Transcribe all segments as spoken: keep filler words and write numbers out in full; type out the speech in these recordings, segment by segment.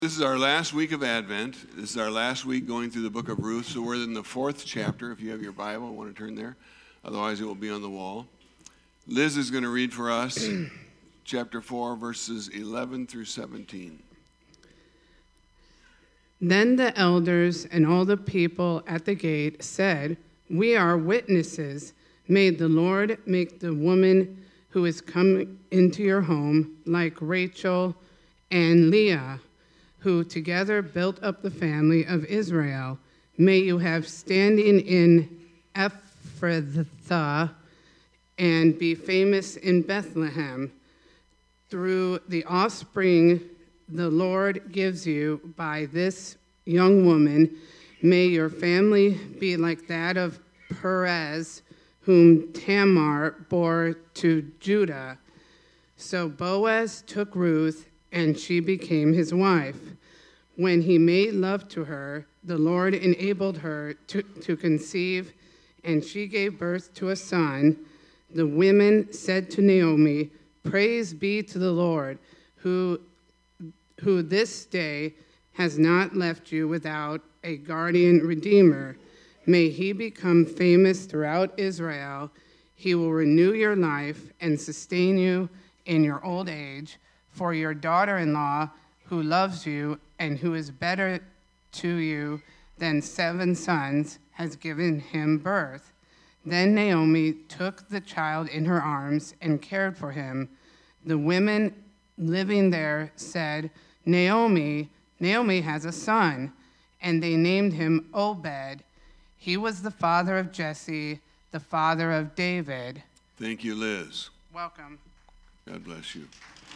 This is our last week of Advent. This is our last week going through the book of Ruth. So we're in the fourth chapter. If you have your Bible, I want to turn there. Otherwise, it will be on the wall. Liz is going to read for us chapter four, verses eleven through seventeen. Then the elders and all the people at the gate said, "We are witnesses. May the Lord make the woman who is coming into your home like Rachel and Leah, who together built up the family of Israel. May you have standing in Ephrathah and be famous in Bethlehem through the offspring the Lord gives you by this young woman. May your family be like that of Perez, whom Tamar bore to Judah." So Boaz took Ruth, and she became his wife. When he made love to her, the Lord enabled her to, to conceive, and she gave birth to a son. The women said to Naomi, "Praise be to the Lord, who, who this day has not left you without a guardian redeemer. May he become famous throughout Israel. He will renew your life and sustain you in your old age. For your daughter-in-law, who loves you and who is better to you than seven sons, has given him birth." Then Naomi took the child in her arms and cared for him. The women living there said, Naomi, Naomi has a son, and they named him Obed. He was the father of Jesse, the father of David. Thank you, Liz. Welcome. God bless you.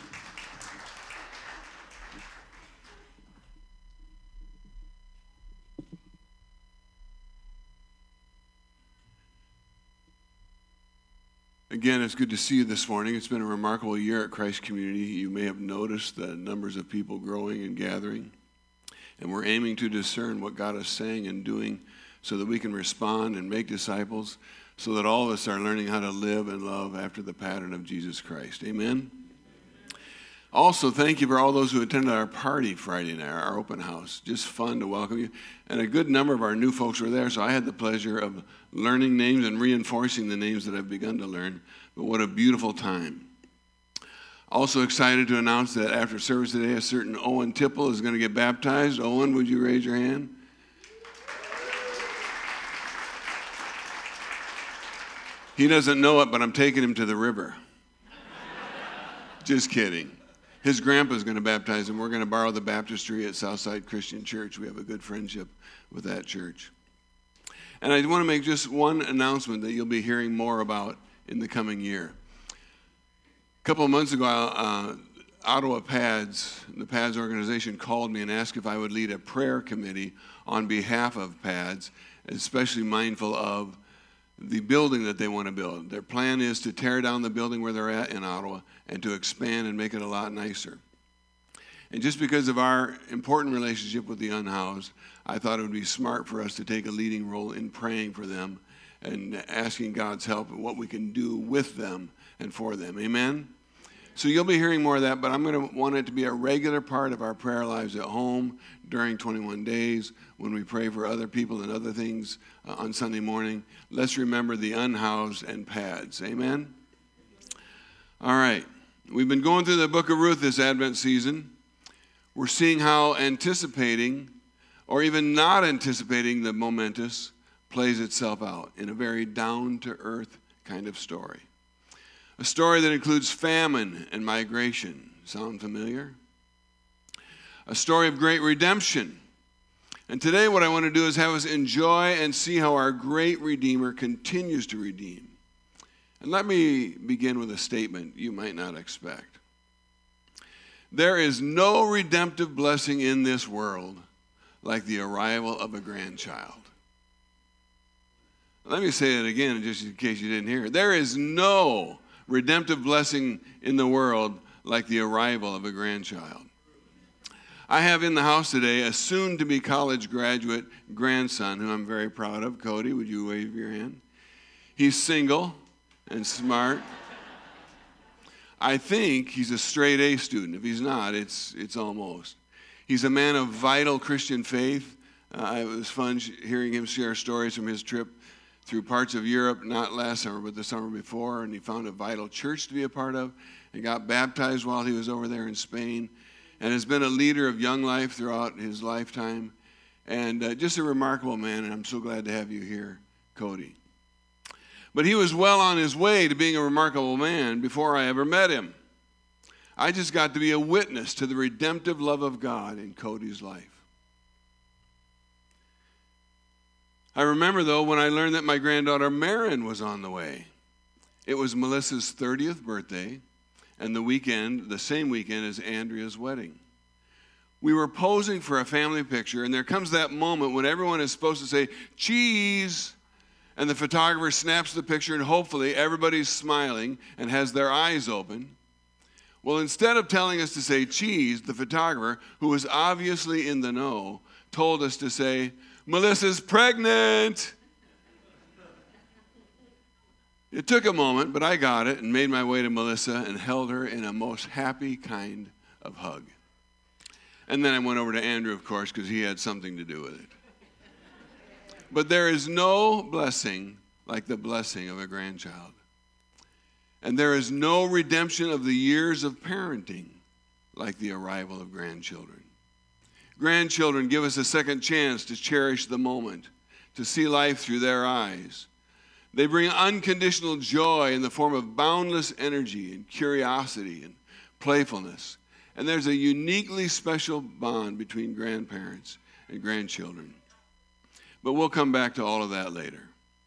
Again, it's good to see you this morning. It's been a remarkable year at Christ Community. You may have noticed the numbers of people growing and gathering. And we're aiming to discern what God is saying and doing so that we can respond and make disciples, so that all of us are learning how to live and love after the pattern of Jesus Christ. Amen? Also, thank you for all those who attended our party Friday night, our open house. Just fun to welcome you. And a good number of our new folks were there, so I had the pleasure of learning names and reinforcing the names that I've begun to learn. But what a beautiful time. Also excited to announce that after service today, a certain Owen Tipple is going to get baptized. Owen, would you raise your hand? He doesn't know it, but I'm taking him to the river. Just kidding. His grandpa's going to baptize him. We're going to borrow the baptistry at Southside Christian Church. We have a good friendship with that church. And I want to make just one announcement that you'll be hearing more about in the coming year. A couple of months ago, uh, Ottawa PADS, the PADS organization, called me and asked if I would lead a prayer committee on behalf of PADS, especially mindful of the building that they want to build. Their plan is to tear down the building where they're at in Ottawa and to expand and make it a lot nicer. And just because of our important relationship with the unhoused, I thought it would be smart for us to take a leading role in praying for them and asking God's help and what we can do with them and for them. Amen? So you'll be hearing more of that, but I'm going to want it to be a regular part of our prayer lives at home during twenty-one days when we pray for other people and other things uh, on Sunday morning. Let's remember the unhoused and PADS. Amen? All right. We've been going through the book of Ruth this Advent season. We're seeing how anticipating or even not anticipating the momentous plays itself out in a very down-to-earth kind of story. A story that includes famine and migration. Sound familiar? A story of great redemption. And today what I want to do is have us enjoy and see how our great Redeemer continues to redeem. And let me begin with a statement you might not expect. There is no redemptive blessing in this world like the arrival of a grandchild. Let me say it again just in case you didn't hear it. There is no redemptive blessing in the world like the arrival of a grandchild. I have in the house today a soon-to-be college graduate grandson who I'm very proud of. Cody, would you wave your hand? He's single and smart. I think he's a straight A student. If he's not, it's it's almost. He's a man of vital Christian faith. Uh, it was fun hearing him share stories from his trip through parts of Europe, not last summer, but the summer before, and he found a vital church to be a part of and got baptized while he was over there in Spain, and has been a leader of Young Life throughout his lifetime, and uh, just a remarkable man, and I'm so glad to have you here, Cody. But he was well on his way to being a remarkable man before I ever met him. I just got to be a witness to the redemptive love of God in Cody's life. I remember, though, when I learned that my granddaughter Marin was on the way. It was Melissa's thirtieth birthday, and the weekend, the same weekend as Andrea's wedding. We were posing for a family picture, and there comes that moment when everyone is supposed to say, cheese, and the photographer snaps the picture, and hopefully everybody's smiling and has their eyes open. Well, instead of telling us to say cheese, the photographer, who was obviously in the know, told us to say, Melissa's pregnant. It took a moment, but I got it and made my way to Melissa and held her in a most happy kind of hug. And then I went over to Andrew, of course, because he had something to do with it. But there is no blessing like the blessing of a grandchild. And there is no redemption of the years of parenting like the arrival of grandchildren. Grandchildren give us a second chance to cherish the moment, to see life through their eyes. They bring unconditional joy in the form of boundless energy and curiosity and playfulness. And there's a uniquely special bond between grandparents and grandchildren. But we'll come back to all of that later.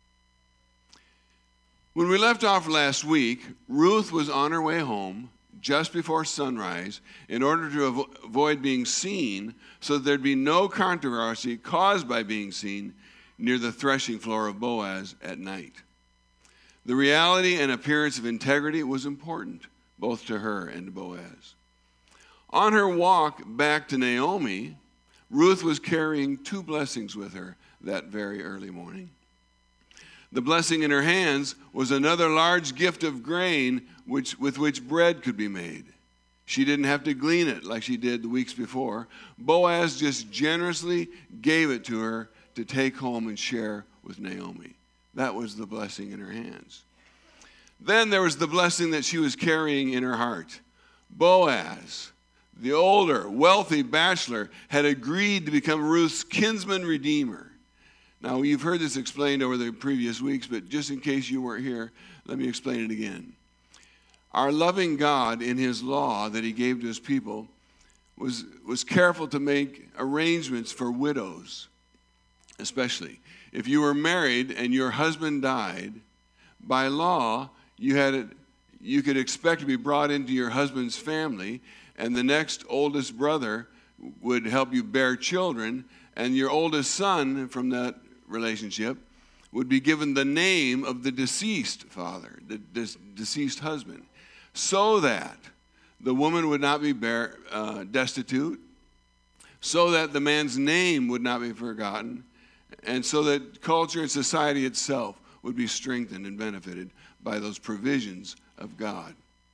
When we left off last week, Ruth was on her way home just before sunrise in order to avo- avoid being seen so that there'd be no controversy caused by being seen near the threshing floor of Boaz at night. The reality and appearance of integrity was important, both to her and to Boaz. On her walk back to Naomi, Ruth was carrying two blessings with her that very early morning. The blessing in her hands was another large gift of grain which, with which bread could be made. She didn't have to glean it like she did the weeks before. Boaz just generously gave it to her to take home and share with Naomi. That was the blessing in her hands. Then there was the blessing that she was carrying in her heart. Boaz, the older, wealthy bachelor, had agreed to become Ruth's kinsman redeemer. Now, you've heard this explained over the previous weeks, but just in case you weren't here, let me explain it again. Our loving God, in his law that he gave to his people, was, was careful to make arrangements for widows, especially. If you were married and your husband died, by law, you had it, you could expect to be brought into your husband's family, and the next oldest brother would help you bear children, and your oldest son from that relationship would be given the name of the deceased father, the de- deceased husband, so that the woman would not be bear, uh, destitute, so that the man's name would not be forgotten, and so that culture and society itself would be strengthened and benefited by those provisions of God.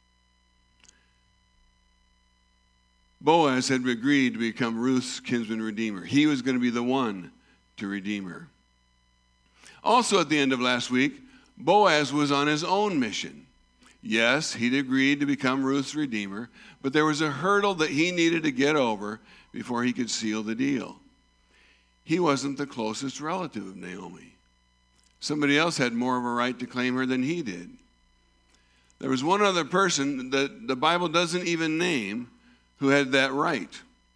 Boaz had agreed to become Ruth's kinsman redeemer. He was going to be the one to redeem her. Also, at the end of last week, Boaz was on his own mission. Yes, he'd agreed to become Ruth's redeemer, but there was a hurdle that he needed to get over before he could seal the deal. He wasn't the closest relative of Naomi. Somebody else had more of a right to claim her than he did. There was one other person that the Bible doesn't even name who had that right.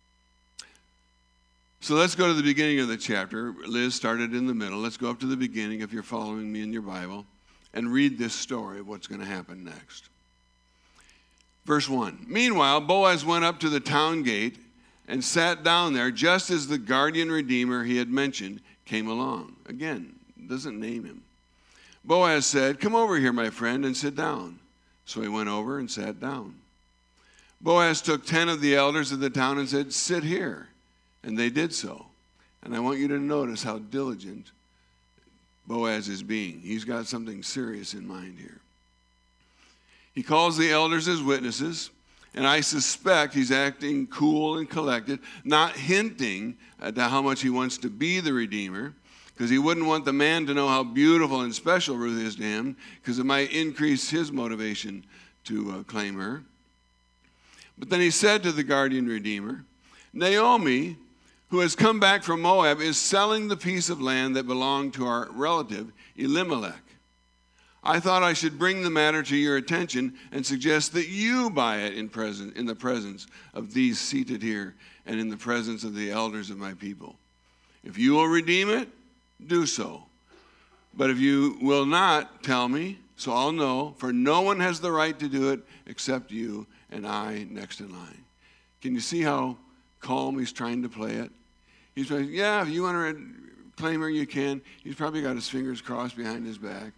So let's go to the beginning of the chapter. Liz started in the middle. Let's go up to the beginning if you're following me in your Bible and read this story of what's going to happen next. Verse one. Meanwhile, Boaz went up to the town gate and sat down there just as the guardian redeemer he had mentioned came along. Again, doesn't name him. Boaz said, "Come over here, my friend, and sit down." So he went over and sat down. Boaz took ten of the elders of the town and said, "Sit here." And they did so. And I want you to notice how diligent Boaz is being. He's got something serious in mind here. He calls the elders as witnesses And I suspect he's acting cool and collected, not hinting at how much he wants to be the Redeemer, because he wouldn't want the man to know how beautiful and special Ruth is to him, because it might increase his motivation to uh, claim her. But then he said to the guardian Redeemer, Naomi, who has come back from Moab, is selling the piece of land that belonged to our relative Elimelech. I thought I should bring the matter to your attention and suggest that you buy it in, present, in the presence of these seated here and in the presence of the elders of my people. If you will redeem it, do so. But if you will not, tell me, so I'll know, for no one has the right to do it except you and I next in line. Can you see how calm he's trying to play it? He's like, yeah, if you want to claim her, you can. He's probably got his fingers crossed behind his back.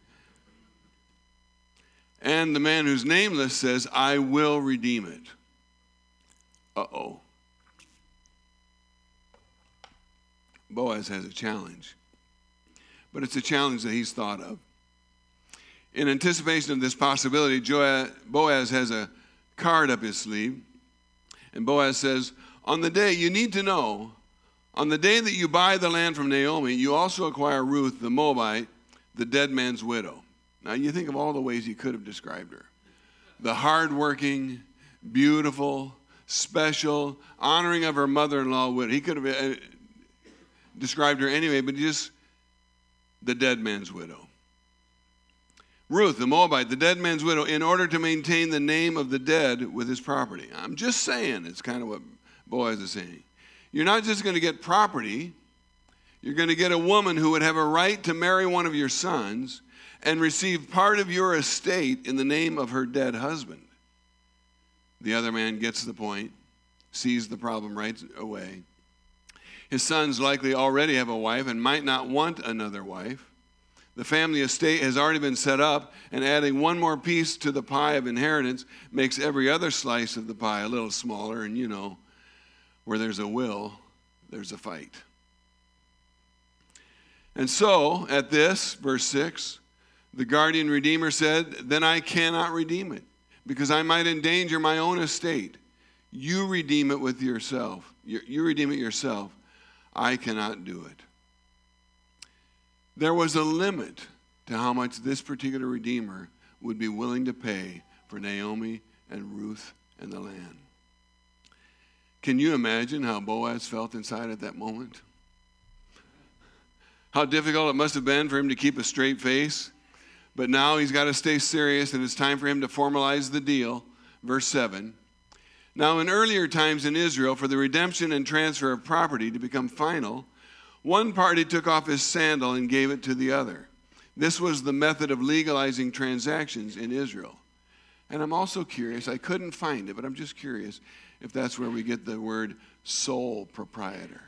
And the man who's nameless says, I will redeem it. Uh-oh. Boaz has a challenge. But it's a challenge that he's thought of. In anticipation of this possibility, Boaz has a card up his sleeve. And Boaz says, on the day, you need to know, on the day that you buy the land from Naomi, you also acquire Ruth, the Moabite, the dead man's widow. Now, you think of all the ways he could have described her. The hardworking, beautiful, special, honoring of her mother-in-law widow. He could have described her anyway, but just the dead man's widow. Ruth, the Moabite, the dead man's widow, in order to maintain the name of the dead with his property. I'm just saying, it's kind of what Boaz is saying. You're not just going to get property. You're going to get a woman who would have a right to marry one of your sons and receive part of your estate in the name of her dead husband. The other man gets the point, sees the problem right away. His sons likely already have a wife and might not want another wife. The family estate has already been set up, and adding one more piece to the pie of inheritance makes every other slice of the pie a little smaller, and you know, where there's a will, there's a fight. And so, at this, verse six, the guardian redeemer said, then I cannot redeem it, because I might endanger my own estate. You redeem it with yourself. You, you redeem it yourself. I cannot do it. There was a limit to how much this particular redeemer would be willing to pay for Naomi and Ruth and the land. Can you imagine how Boaz felt inside at that moment? How difficult it must have been for him to keep a straight face. But now he's got to stay serious, and it's time for him to formalize the deal. Verse seven. Now, in earlier times in Israel, for the redemption and transfer of property to become final, one party took off his sandal and gave it to the other. This was the method of legalizing transactions in Israel. And I'm also curious, I couldn't find it, but I'm just curious if that's where we get the word sole proprietor.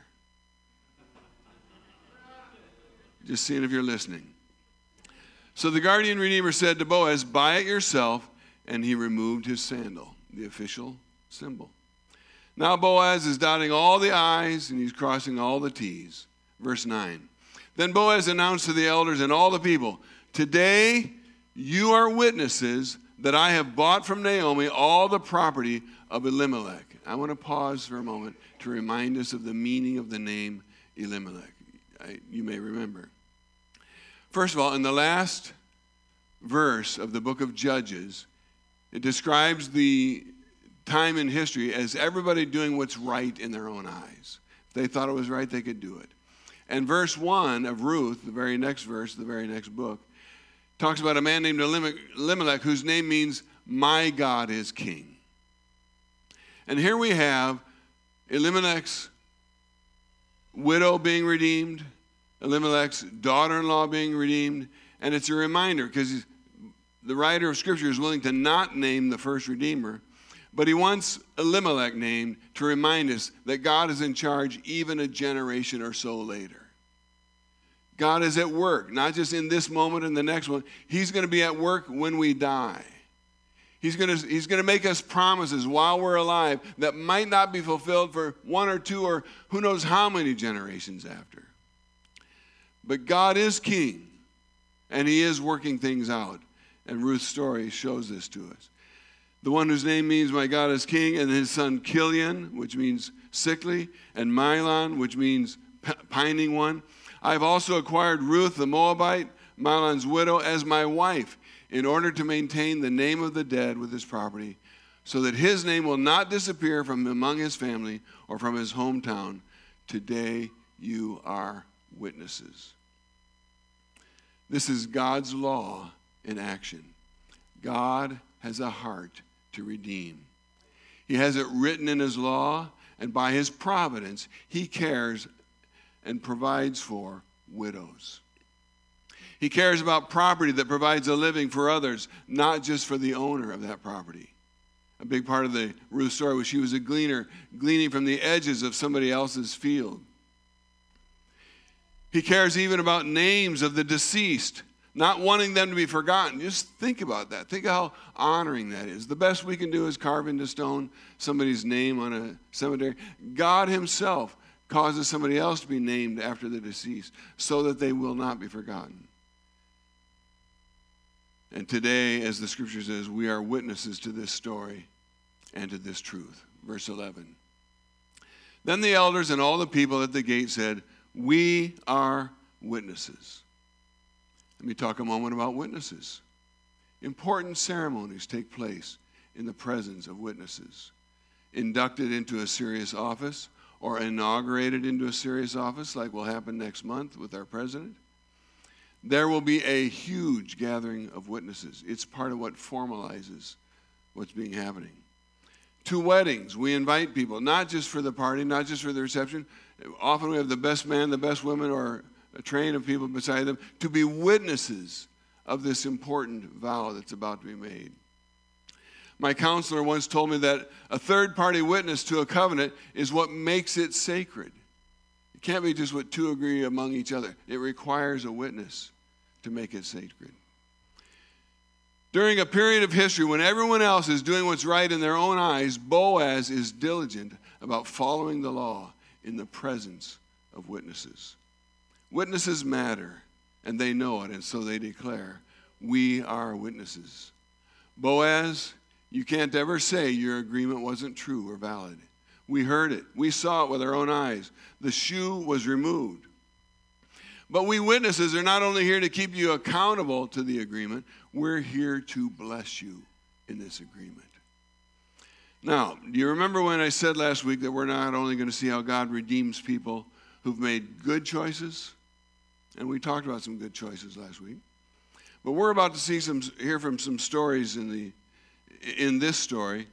Just seeing if you're listening. So the guardian redeemer said to Boaz, buy it yourself, and he removed his sandal, the official symbol. Now Boaz is dotting all the I's and he's crossing all the T's. Verse nine. Then Boaz announced to the elders and all the people, today you are witnesses that I have bought from Naomi all the property of Elimelech. I want to pause for a moment to remind us of the meaning of the name Elimelech. I, you may remember. First of all, in the last verse of the book of Judges, it describes the time in history as everybody doing what's right in their own eyes. If they thought it was right, they could do it. And verse one of Ruth, the very next verse, the very next book, talks about a man named Elimelech whose name means, my God is king. And here we have Elimelech's widow being redeemed, Elimelech's daughter-in-law being redeemed, and it's a reminder because the writer of Scripture is willing to not name the first redeemer, but he wants Elimelech named to remind us that God is in charge even a generation or so later. God is at work, not just in this moment and the next one. He's going to be at work when we die. He's going to, he's going to make us promises while we're alive that might not be fulfilled for one or two or who knows how many generations after. But God is king, and he is working things out. And Ruth's story shows this to us. the one whose name means my God is king, and his son Kilion, which means sickly, and Mahlon, which means pining one. I have also acquired Ruth the Moabite, Mahlon's widow, as my wife, in order to maintain the name of the dead with his property, so that his name will not disappear from among his family or from his hometown. Today you are witnesses. This is God's law in action. God has a heart to redeem. He has it written in his law, and by his providence, he cares and provides for widows. He cares about property that provides a living for others, not just for the owner of that property. A big part of the Ruth story was she was a gleaner, gleaning from the edges of somebody else's field. He cares even about names of the deceased, not wanting them to be forgotten. Just think about that. Think of how honoring that is. The best we can do is carve into stone somebody's name on a cemetery. God himself causes somebody else to be named after the deceased so that they will not be forgotten. And today, as the scripture says, we are witnesses to this story and to this truth. Verse eleven. Then the elders and all the people at the gate said, we are witnesses. Let me talk a moment about witnesses. Important ceremonies take place in the presence of witnesses. Inducted into a serious office or inaugurated into a serious office, like will happen next month with our president. There will be a huge gathering of witnesses. It's part of what formalizes what's being happening. To weddings, we invite people, not just for the party, not just for the reception. Often we have the best man, the best women, or a train of people beside them to be witnesses of this important vow that's about to be made. My counselor once told me that a third-party witness to a covenant is what makes it sacred. It can't be just what two agree among each other. It requires a witness to make it sacred. During a period of history when everyone else is doing what's right in their own eyes, Boaz is diligent about following the law in the presence of witnesses. Witnesses matter, and they know it, and so they declare, we are witnesses. Boaz, you can't ever say your agreement wasn't true or valid. We heard it. We saw it with our own eyes. The shoe was removed. But we witnesses are not only here to keep you accountable to the agreement, we're here to bless you in this agreement. Now, do you remember when I said last week that we're not only going to see how God redeems people who've made good choices? And we talked about some good choices last week. But we're about to see some, hear from some stories in the in this story.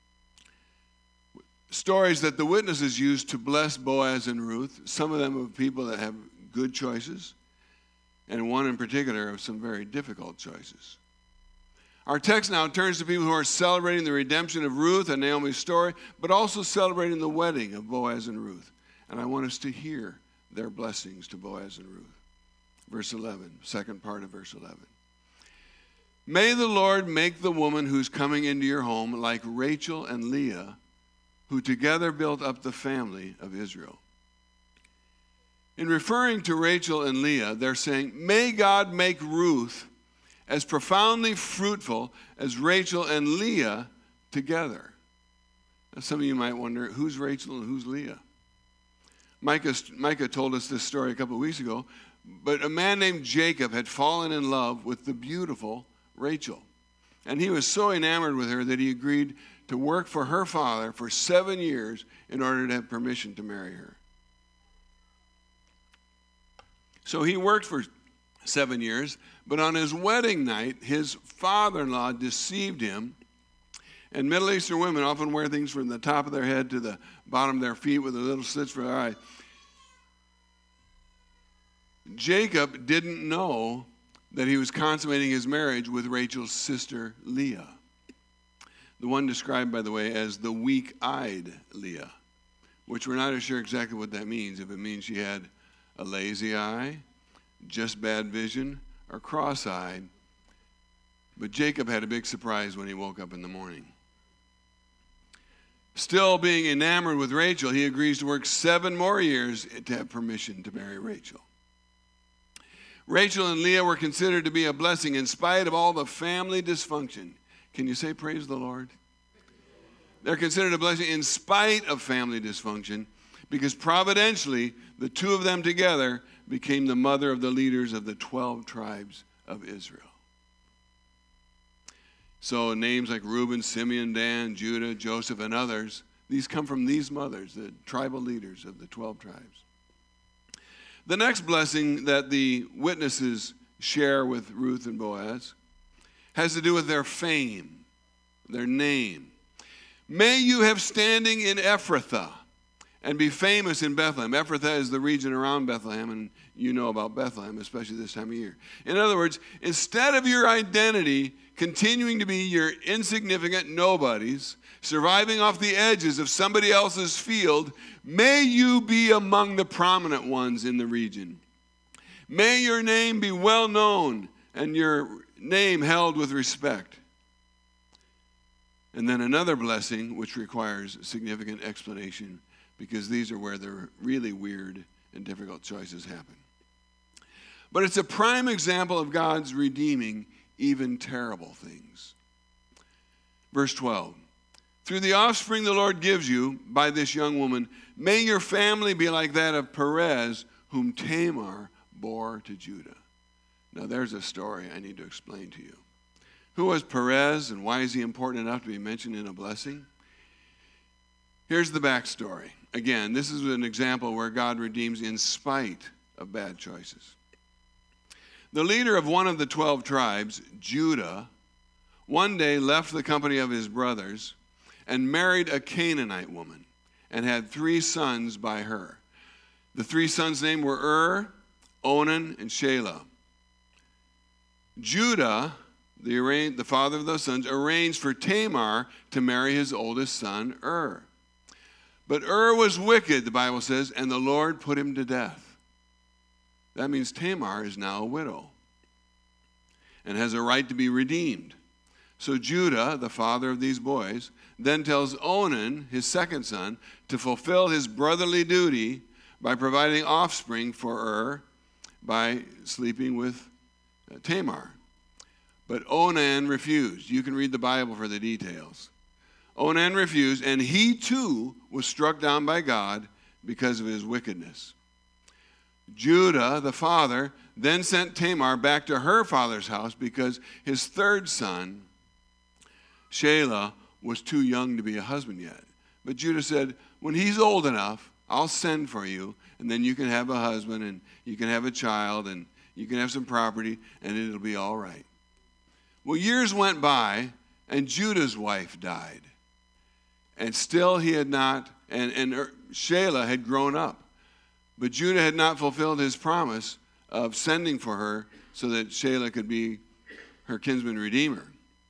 Stories that the witnesses used to bless Boaz and Ruth. Some of them of people that have good choices, and one in particular of some very difficult choices. Our text now turns to people who are celebrating the redemption of Ruth and Naomi's story, but also celebrating the wedding of Boaz and Ruth. And I want us to hear their blessings to Boaz and Ruth. Verse eleven, second part of verse eleven. May the Lord make the woman who's coming into your home like Rachel and Leah, who together built up the family of Israel. In referring to Rachel and Leah, they're saying, may God make Ruth as profoundly fruitful as Rachel and Leah together. Now, some of you might wonder, who's Rachel and who's Leah? Micah, Micah told us this story a couple of weeks ago, but a man named Jacob had fallen in love with the beautiful Rachel. And he was so enamored with her that he agreed to work for her father for seven years in order to have permission to marry her. So he worked for seven years, but on his wedding night, his father-in-law deceived him. And Middle Eastern women often wear things from the top of their head to the bottom of their feet with a little slits for their eye. Jacob didn't know that he was consummating his marriage with Rachel's sister, Leah. The one described, by the way, as the weak-eyed Leah, which we're not sure exactly what that means, if it means she had a lazy eye, just bad vision, or cross-eyed. But Jacob had a big surprise when he woke up in the morning. Still being enamored with Rachel, he agrees to work seven more years to have permission to marry Rachel. Rachel and Leah were considered to be a blessing in spite of all the family dysfunction. Can you say praise the Lord? They're considered a blessing in spite of family dysfunction, because providentially, the two of them together became the mother of the leaders of the twelve tribes of Israel. So names like Reuben, Simeon, Dan, Judah, Joseph, and others, these come from these mothers, the tribal leaders of the twelve tribes. The next blessing that the witnesses share with Ruth and Boaz has to do with their fame, their name. May you have standing in Ephrathah and be famous in Bethlehem. Ephrathah is the region around Bethlehem, and you know about Bethlehem, especially this time of year. In other words, instead of your identity continuing to be your insignificant nobodies, surviving off the edges of somebody else's field, may you be among the prominent ones in the region. May your name be well known and your name held with respect. And then another blessing which requires significant explanation, because these are where the really weird and difficult choices happen. But it's a prime example of God's redeeming even terrible things. Verse twelve. Through the offspring the Lord gives you by this young woman, may your family be like that of Perez, whom Tamar bore to Judah. Now there's a story I need to explain to you. Who was Perez, and why is he important enough to be mentioned in a blessing? Here's the backstory. Again, this is an example where God redeems in spite of bad choices. The leader of one of the twelve tribes, Judah, one day left the company of his brothers and married a Canaanite woman and had three sons by her. The three sons' names were Ur, Onan, and Shelah. Judah, the, arra- the father of those sons, arranged for Tamar to marry his oldest son, Ur. But Ur was wicked, the Bible says, and the Lord put him to death. That means Tamar is now a widow and has a right to be redeemed. So Judah, the father of these boys, then tells Onan, his second son, to fulfill his brotherly duty by providing offspring for Ur by sleeping with Tamar. But Onan refused. You can read the Bible for the details. Onan refused, and he too was struck down by God because of his wickedness. Judah, the father, then sent Tamar back to her father's house because his third son, Shelah, was too young to be a husband yet. But Judah said, when he's old enough, I'll send for you, and then you can have a husband, and you can have a child, and you can have some property, and it'll be all right. Well, years went by, and Judah's wife died. And still he had not, and, and Shelah had grown up. But Judah had not fulfilled his promise of sending for her so that Shelah could be her kinsman redeemer.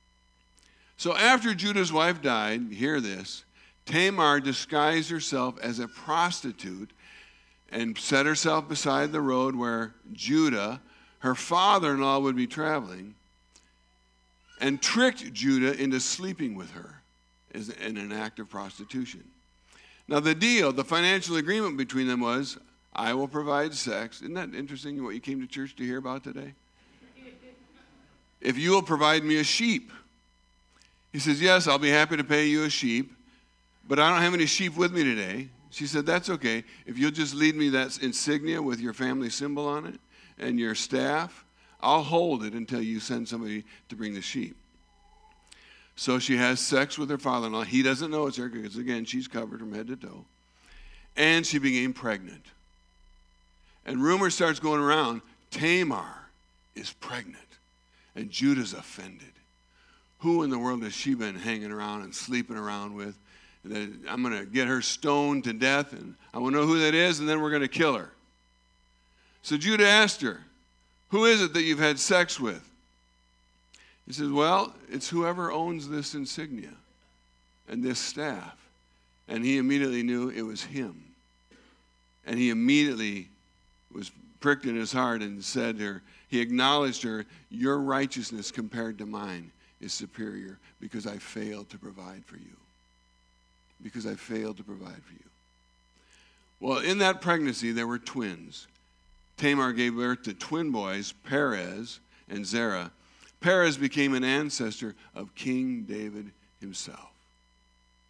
So after Judah's wife died, hear this, Tamar disguised herself as a prostitute and set herself beside the road where Judah, her father-in-law, would be traveling, and tricked Judah into sleeping with her as in an act of prostitution. Now the deal, the financial agreement between them was, I will provide sex. Isn't that interesting what you came to church to hear about today? If you will provide me a sheep. He says, yes, I'll be happy to pay you a sheep, but I don't have any sheep with me today. She said, that's okay. If you'll just lead me that insignia with your family symbol on it and your staff, I'll hold it until you send somebody to bring the sheep. So she has sex with her father-in-law. He doesn't know it's her because, again, she's covered from head to toe. And she became pregnant. And rumor starts going around, Tamar is pregnant. And Judah's offended. Who in the world has she been hanging around and sleeping around with? That I'm going to get her stoned to death, and I want to know who that is, and then we're going to kill her. So Judah asked her, who is it that you've had sex with? He says, well, it's whoever owns this insignia and this staff. And he immediately knew it was him. And he immediately was pricked in his heart and said to her, he acknowledged her, your righteousness compared to mine is superior because I failed to provide for you. Because I failed to provide for you. Well, in that pregnancy, there were twins. Tamar gave birth to twin boys, Perez and Zerah. Perez became an ancestor of King David himself.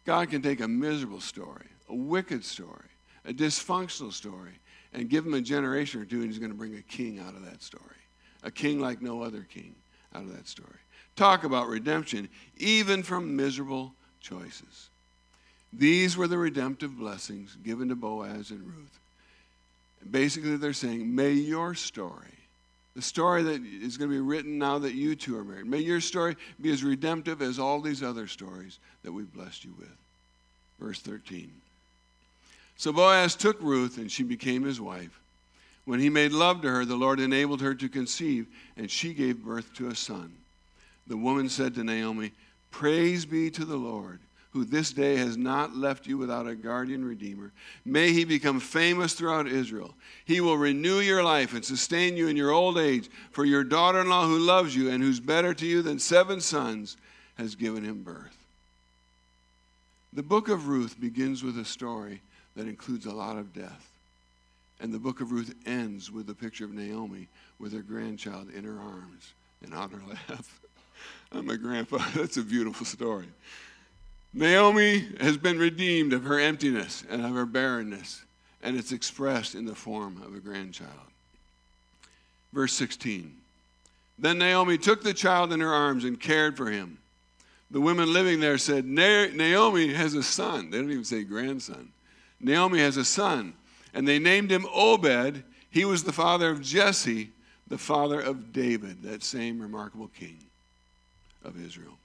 God can take a miserable story, a wicked story, a dysfunctional story, and give him a generation or two, and he's going to bring a king out of that story. A king like no other king out of that story. Talk about redemption, even from miserable choices. These were the redemptive blessings given to Boaz and Ruth. Basically, they're saying, may your story, the story that is going to be written now that you two are married, may your story be as redemptive as all these other stories that we've blessed you with. Verse thirteen. So Boaz took Ruth, and she became his wife. When he made love to her, the Lord enabled her to conceive, and she gave birth to a son. The woman said to Naomi, praise be to the Lord, who this day has not left you without a guardian redeemer. May he become famous throughout Israel. He will renew your life and sustain you in your old age, for your daughter-in-law who loves you and who's better to you than seven sons has given him birth. The book of Ruth begins with a story that includes a lot of death. And the book of Ruth ends with the picture of Naomi with her grandchild in her arms and on her lap. I'm a grandpa. That's a beautiful story. Naomi has been redeemed of her emptiness and of her barrenness, and it's expressed in the form of a grandchild. Verse sixteen. Then Naomi took the child in her arms and cared for him. The women living there said, Naomi has a son. They don't even say grandson. Naomi has a son, and they named him Obed. He was the father of Jesse, the father of David, that same remarkable king of Israel.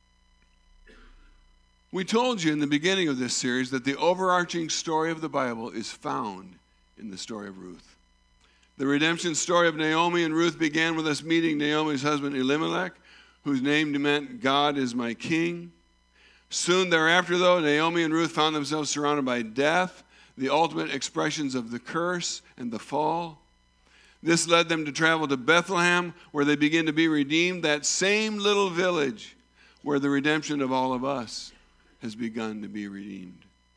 We told you in the beginning of this series that the overarching story of the Bible is found in the story of Ruth. The redemption story of Naomi and Ruth began with us meeting Naomi's husband Elimelech, whose name meant God is my king. Soon thereafter, though, Naomi and Ruth found themselves surrounded by death, the ultimate expressions of the curse and the fall. This led them to travel to Bethlehem, where they begin to be redeemed, that same little village where the redemption of all of us has begun to be redeemed.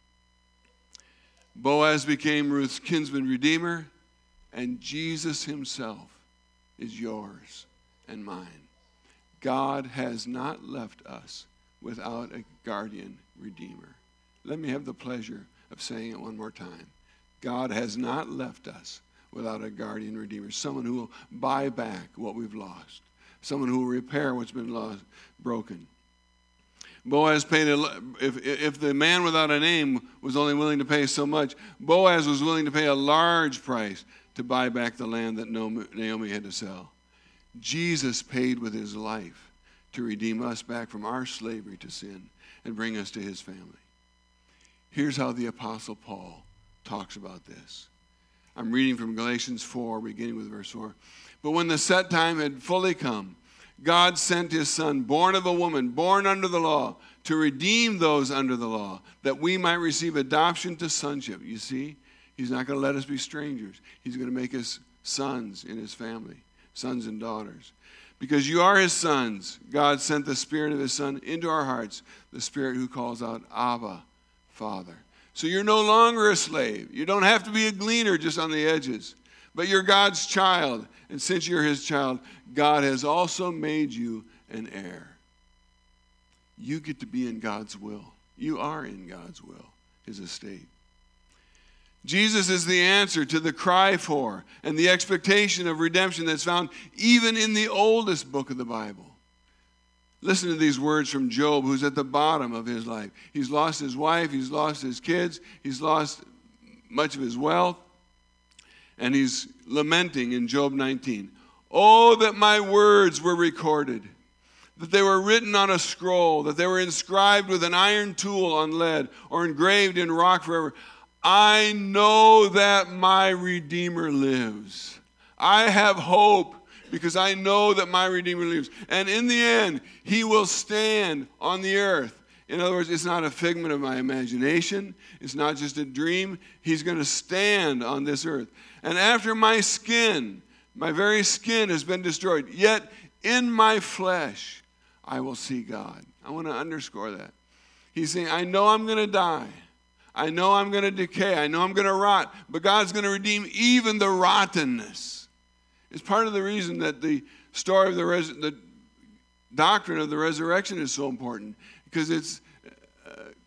Boaz became Ruth's kinsman redeemer, and Jesus himself is yours and mine. God has not left us without a guardian redeemer. Let me have the pleasure of saying it one more time. God has not left us without a guardian redeemer, someone who will buy back what we've lost, someone who will repair what's been lost, broken. Boaz paid, a, if, if the man without a name was only willing to pay so much, Boaz was willing to pay a large price to buy back the land that Naomi had to sell. Jesus paid with his life to redeem us back from our slavery to sin and bring us to his family. Here's how the Apostle Paul talks about this. I'm reading from Galatians four, beginning with verse four. But when the set time had fully come, God sent his son, born of a woman, born under the law, to redeem those under the law, that we might receive adoption to sonship. You see, he's not going to let us be strangers. He's going to make us sons in his family, sons and daughters. Because you are his sons, God sent the Spirit of his Son into our hearts, the Spirit who calls out, Abba, Father. So you're no longer a slave. You don't have to be a gleaner just on the edges. But you're God's child. And since you're his child, God has also made you an heir. You get to be in God's will. You are in God's will, his estate. Jesus is the answer to the cry for and the expectation of redemption that's found even in the oldest book of the Bible. Listen to these words from Job, who's at the bottom of his life. He's lost his wife, he's lost his kids, he's lost much of his wealth, and he's lamenting in Job nineteen. Oh, that my words were recorded, that they were written on a scroll, that they were inscribed with an iron tool on lead or engraved in rock forever. I know that my Redeemer lives. I have hope because I know that my Redeemer lives. And in the end, he will stand on the earth. In other words, it's not a figment of my imagination. It's not just a dream. He's going to stand on this earth. And after my skin, my very skin has been destroyed, yet in my flesh I will see God. I want to underscore that. He's saying, I know I'm going to die. I know I'm going to decay. I know I'm going to rot. But God's going to redeem even the rottenness. It's part of the reason that the story of the, res- the doctrine of the resurrection is so important. Because it's uh,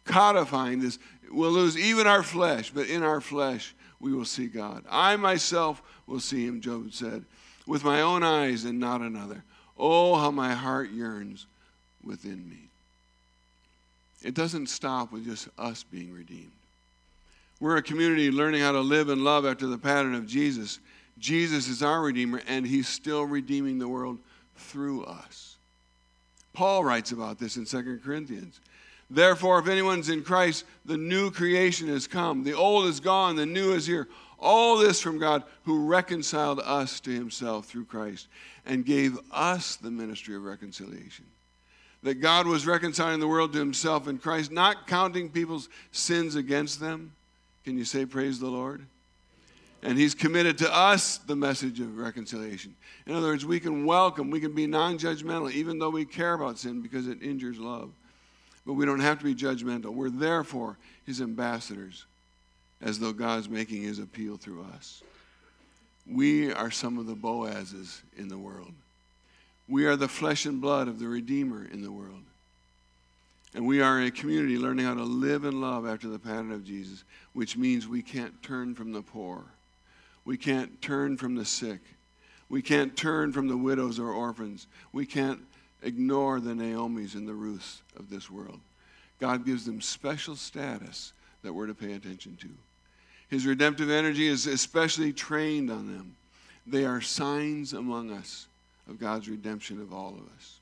codifying this. We'll lose even our flesh, but in our flesh we will see God. I myself will see him, Job said, with my own eyes and not another. Oh, how my heart yearns within me. It doesn't stop with just us being redeemed. We're a community learning how to live and love after the pattern of Jesus. Jesus is our Redeemer, and he's still redeeming the world through us. Paul writes about this in Second Corinthians. Therefore, if anyone's in Christ, the new creation has come. The old is gone, the new is here. All this from God, who reconciled us to himself through Christ and gave us the ministry of reconciliation. That God was reconciling the world to himself in Christ, not counting people's sins against them. Can you say praise the Lord? And he's committed to us the message of reconciliation. In other words, we can welcome, we can be non-judgmental, even though we care about sin because it injures love. But we don't have to be judgmental. We're therefore his ambassadors, as though God's making his appeal through us. We are some of the Boazes in the world. We are the flesh and blood of the Redeemer in the world. And we are a community learning how to live and love after the pattern of Jesus, which means we can't turn from the poor. We can't turn from the sick. We can't turn from the widows or orphans. We can't ignore the Naomis and the Ruths of this world. God gives them special status that we're to pay attention to. His redemptive energy is especially trained on them. They are signs among us of God's redemption of all of us.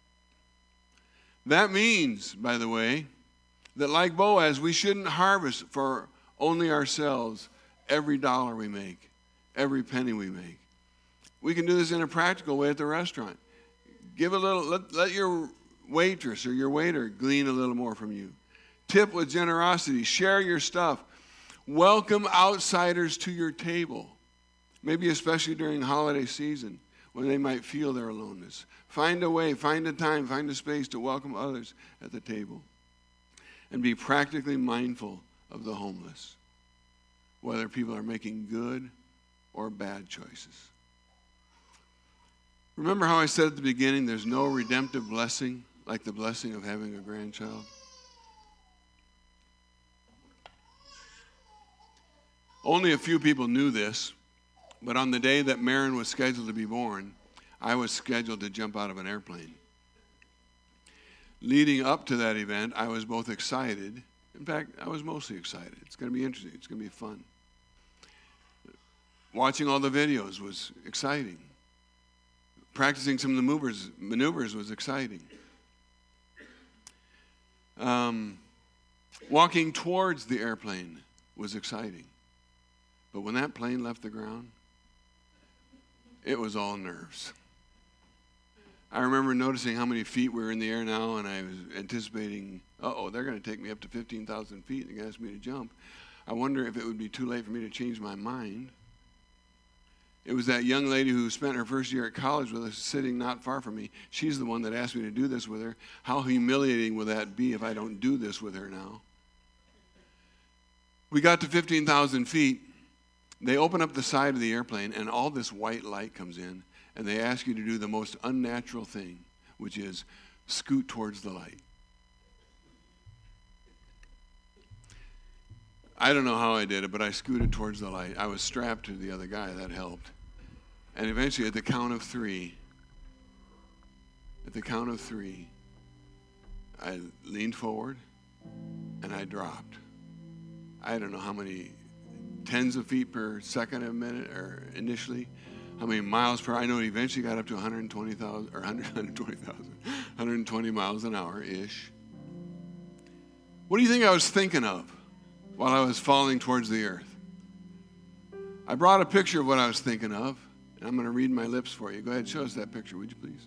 That means, by the way, that like Boaz, we shouldn't harvest for only ourselves every dollar we make, every penny we make. We can do this in a practical way at the restaurant. Give a little, let, let your waitress or your waiter glean a little more from you. Tip with generosity. Share your stuff. Welcome outsiders to your table, maybe especially during holiday season when they might feel their aloneness. Find a way, find a time, find a space to welcome others at the table. And be practically mindful of the homeless, whether people are making good or bad choices. Remember how I said at the beginning, there's no redemptive blessing like the blessing of having a grandchild? Only a few people knew this, but on the day that Marin was scheduled to be born, I was scheduled to jump out of an airplane. Leading up to that event, I was both excited. In fact, I was mostly excited. It's going to be interesting. It's going to be fun. Watching all the videos was exciting. Practicing some of the movers, maneuvers was exciting. Um, walking towards the airplane was exciting. But when that plane left the ground, it was all nerves. I remember noticing how many feet we were in the air now, and I was anticipating, uh-oh, they're going to take me up to fifteen thousand feet and ask me to jump. I wonder if it would be too late for me to change my mind. It was that young lady who spent her first year at college with us, sitting not far from me. She's the one that asked me to do this with her. How humiliating will that be if I don't do this with her now? We got to fifteen thousand feet. They open up the side of the airplane, and all this white light comes in, and they ask you to do the most unnatural thing, which is scoot towards the light. I don't know how I did it, but I scooted towards the light. I was strapped to the other guy. That helped. And eventually, at the count of three, at the count of three, I leaned forward, and I dropped. I don't know how many tens of feet per second a minute, or initially, how many miles per hour. I know it eventually got up to one hundred twenty thousand, or one hundred twenty thousand, one hundred twenty miles an hour-ish. What do you think I was thinking of while I was falling towards the earth? I brought a picture of what I was thinking of, and I'm going to read my lips for you. Go ahead, show us that picture, would you please?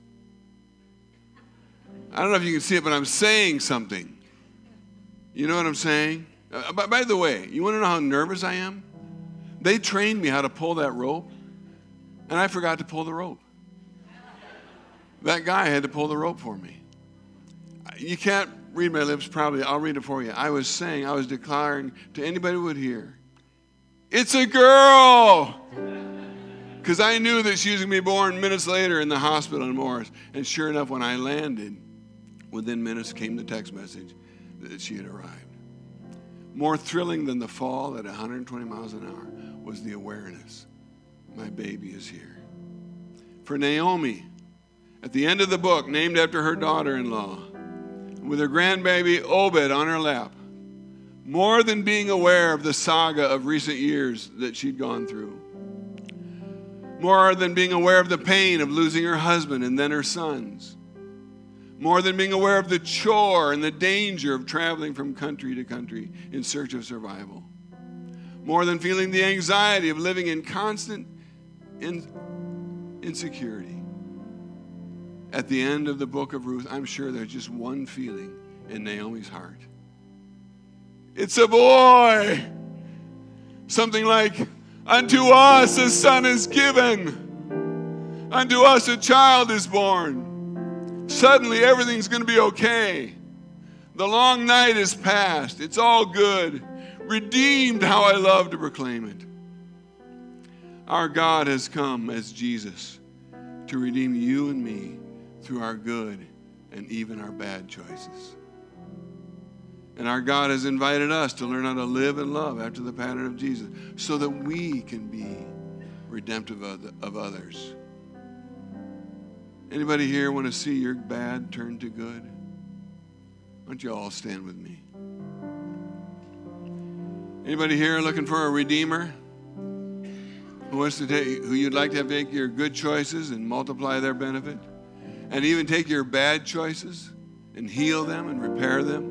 I don't know if you can see it, but I'm saying something. You know what I'm saying? Uh, by, by the way, you want to know how nervous I am? They trained me how to pull that rope, and I forgot to pull the rope. That guy had to pull the rope for me. You can't read my lips, probably. I'll read it for you. I was saying, I was declaring to anybody who would hear, it's a girl! Because I knew that she was going to be born minutes later in the hospital in Morris. And sure enough, when I landed, within minutes came the text message, that she had arrived. More thrilling than the fall at one hundred twenty miles an hour was the awareness, my baby is here. For Naomi, at the end of the book, named after her daughter-in-law, with her grandbaby Obed on her lap, more than being aware of the saga of recent years that she'd gone through, more than being aware of the pain of losing her husband and then her sons, more than being aware of the chore and the danger of traveling from country to country in search of survival, more than feeling the anxiety of living in constant in- insecurity. At the end of the book of Ruth, I'm sure there's just one feeling in Naomi's heart. It's a boy. Something like, unto us a son is given. Unto us a child is born. Suddenly everything's going to be okay. The long night is past. It's all good. Redeemed, how I love to proclaim it. Our God has come as Jesus to redeem you and me through our good and even our bad choices. And our God has invited us to learn how to live and love after the pattern of Jesus so that we can be redemptive of, of others. Anybody here want to see your bad turn to good? Why don't you all stand with me? Anybody here looking for a redeemer? Who wants to take, who you'd like to have take your good choices and multiply their benefit? And even take your bad choices and heal them and repair them?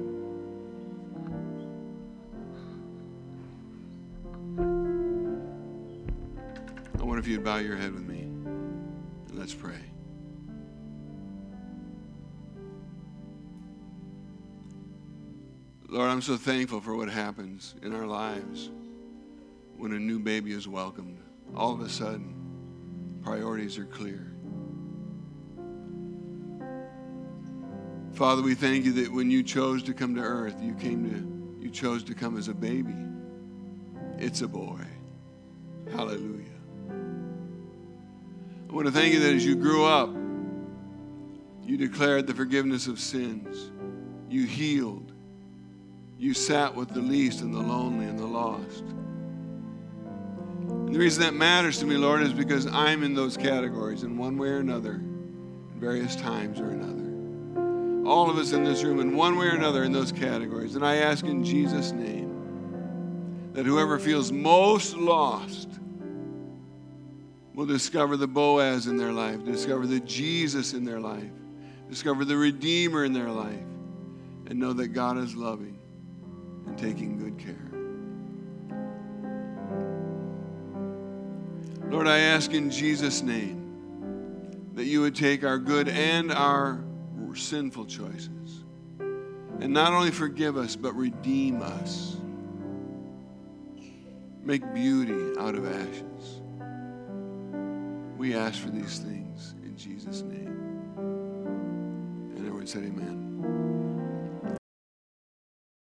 I wonder if you'd bow your head with me and let's pray. Lord, I'm so thankful for what happens in our lives when a new baby is welcomed. All of a sudden, priorities are clear. Father, we thank you that when you chose to come to earth, you came to, you chose to come as a baby. It's a boy. Hallelujah. I want to thank you that as you grew up, you declared the forgiveness of sins. You healed. You sat with the least and the lonely and the lost. And the reason that matters to me, Lord, is because I'm in those categories in one way or another, at various times or another. All of us in this room, in one way or another, in those categories. And I ask in Jesus' name that whoever feels most lost will discover the Boaz in their life, discover the Jesus in their life, discover the Redeemer in their life, and know that God is loving and taking good care. Lord, I ask in Jesus' name that you would take our good and our sinful choices and not only forgive us, but redeem us. Make beauty out of ashes. We ask for these things in Jesus' name. And everyone said amen.